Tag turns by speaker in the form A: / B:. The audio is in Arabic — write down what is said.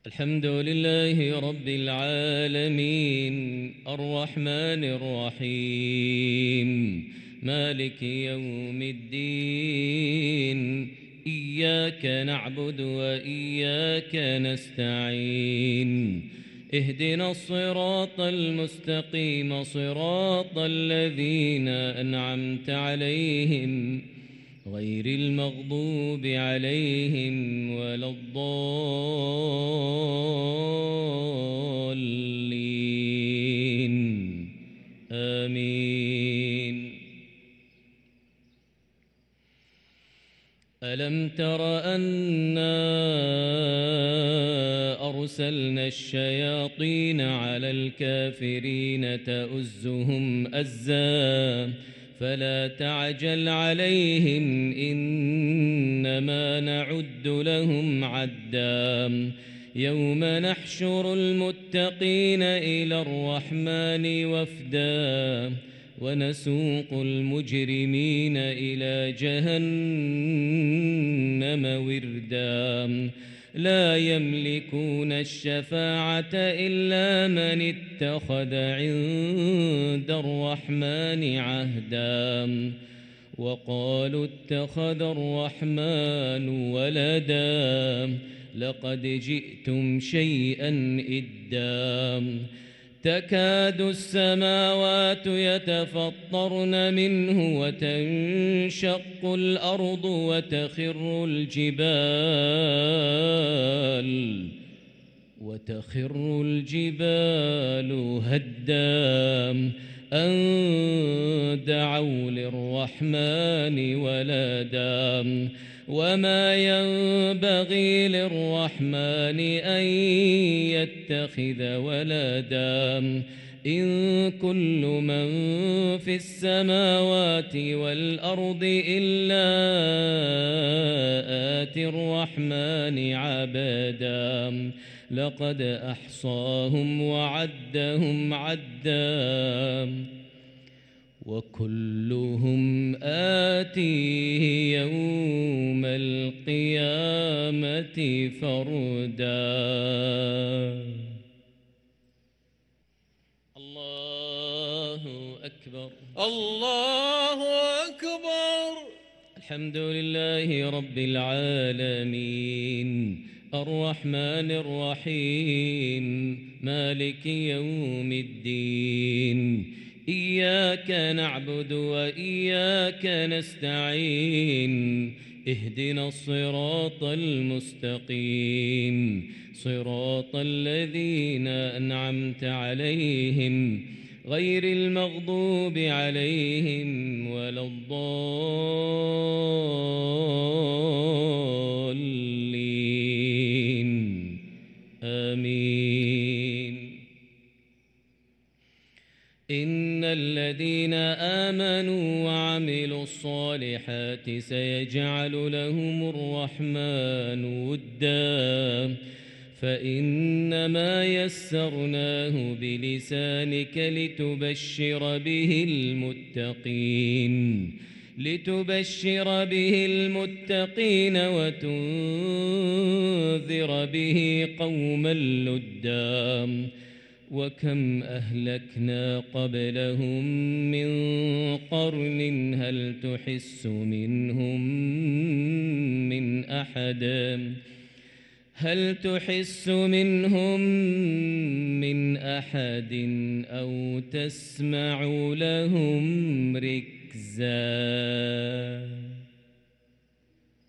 A: الحمد لله رب العالمين الرحمن الرحيم مالك يوم الدين إياك نعبد وإياك نستعين اهدنا الصراط المستقيم صراط الذين أنعمت عليهم غير المغضوب عليهم ولا الضالين آمين. ألم تر أنا أرسلنا الشياطين على الكافرين تؤزهم أزا فلا تعجل عليهم إنما نعد لهم عدا يوم نحشر المتقين إلى الرحمن وفدا ونسوق المجرمين إلى جهنم وردا لا يملكون الشفاعة إلا من اتخذ عند الرحمن عهدا وقالوا اتخذ الرحمن ولدا لقد جئتم شيئا إدا تكاد السماوات يتفطرن منه وتنشق الأرض وتخر الجبال هدا أن دعوا للرحمن ولدا وما ينبغي للرحمن أن يتخذ ولدا إن كل من في السماوات والأرض إلا آتي الرحمن عبدا لقد أحصاهم وعدهم عدا وكلهم آتيه يوم القيامة فردا. الله أكبر الله أكبر. الحمد لله رب العالمين الرحمن الرحيم مالك يوم الدين إياك نعبد وإياك نستعين اهدنا الصراط المستقيم صراط الذين أنعمت عليهم غير المغضوب عليهم ولا الضالين آمين. إن الذين آمنوا وعملوا الصالحات سيجعل لهم الرحمن ودا فإنما يسرناه بلسانك لتبشر به المتقين وتنذر به قوما لدا وكم أهلكنا قبلهم من قرن هل تحس منهم من أحد أو تسمع لهم ركزا.